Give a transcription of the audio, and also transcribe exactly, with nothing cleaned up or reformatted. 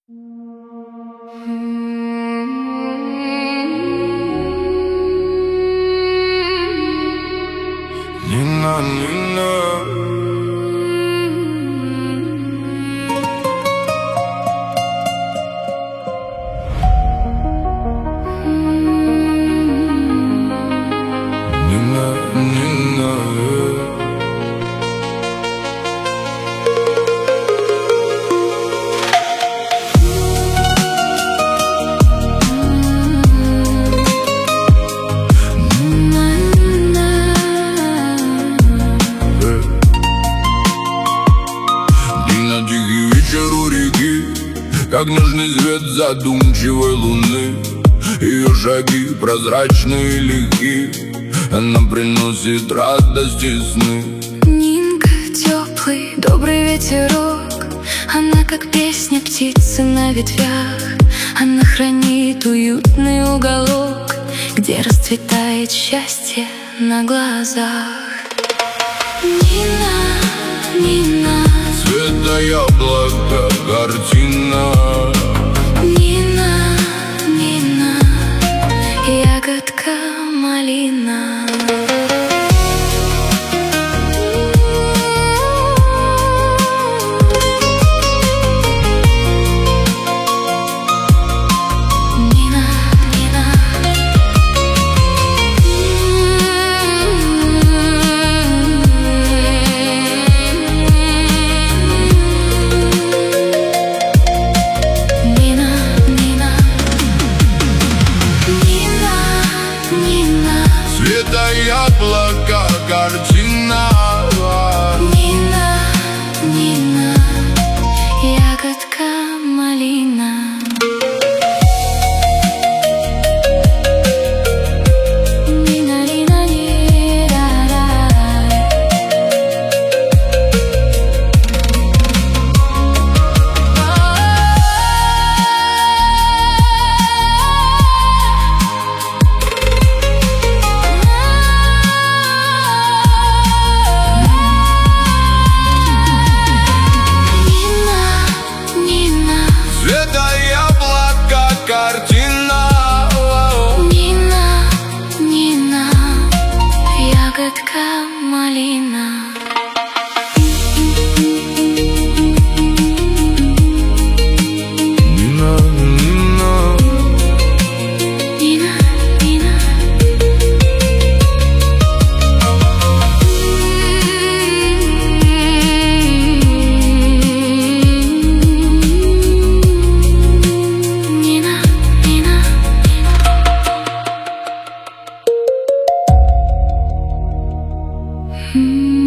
Nina, Nina. Nina, Nina. Как нежный свет задумчивой луны, ее шаги прозрачные и легки, она приносит радость и сны. Нинка, теплый, добрый ветерок, она как песня птицы на ветвях. Она хранит уютный уголок, где расцветает счастье на глазах. Нина, Нина, цвета яблока картина. Нина, Нина, ягодка малина. Нина, Нина. Цвета яблока картина. Нина, Нина, ягодка малина. Нина, Нина, Нина. Цвета яблока картина. Нина, Нина, ягодка малина. Нина, Нина. Нина, Нина. Нина, Нина. Hmm.